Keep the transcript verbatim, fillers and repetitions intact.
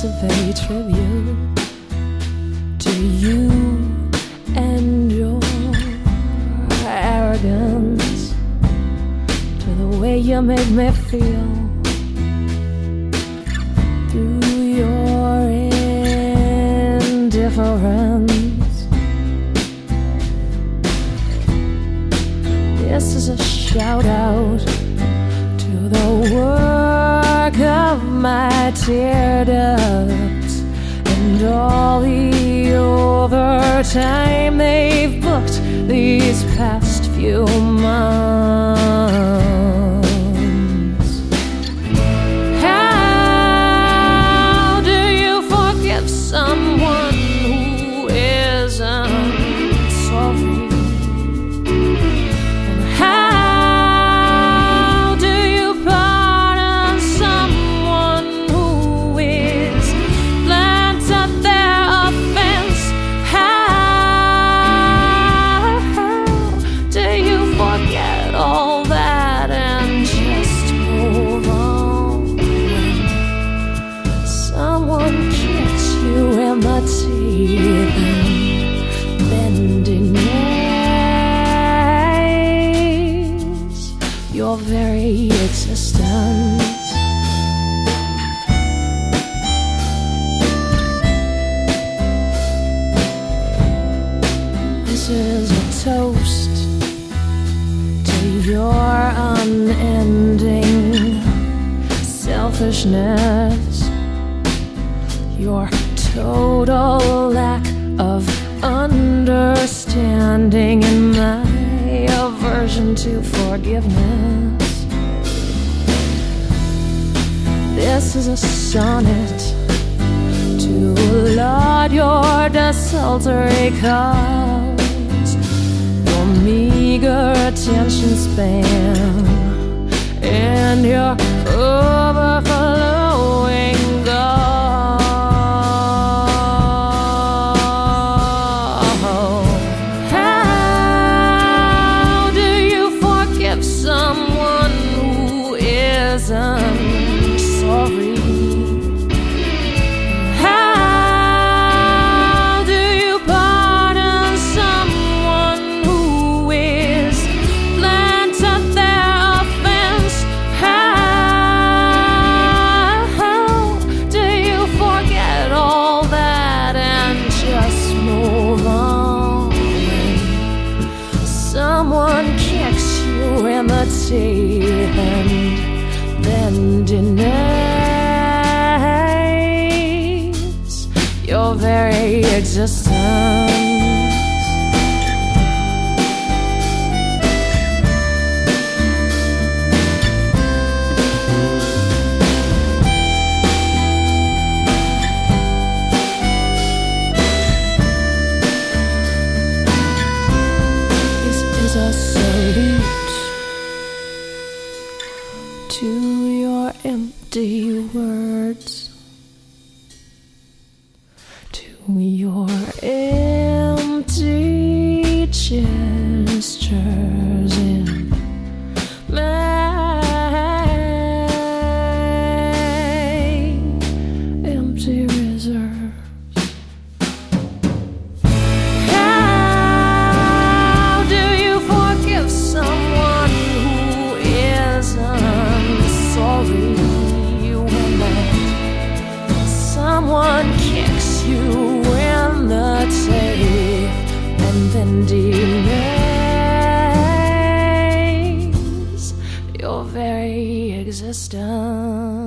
to pay tribute to you and your arrogance, to the way you made me feel through your indifference. This is a shout out to the work of my tear ducts and all the overtime they've booked these past few months. How do you forgive someone who isn't sorry? Your very existence. This is a toast to your unending selfishness, your total lack of understanding, and my aversion to forgiveness. This is a sonnet to laud your desultory cause, your meager attention span, and your overflowing gall. Someone who isn't sorry. How do you pardon someone who is planted their offense? How do you forget all that and just move on? Someone kicks in the teeth and then denies your very existence. This is a salute to your empty words, to your empty gestures in my empty reserves. How do you forgive someone who isn't sorry when that someone kicks you in the teeth and then denies your very existence?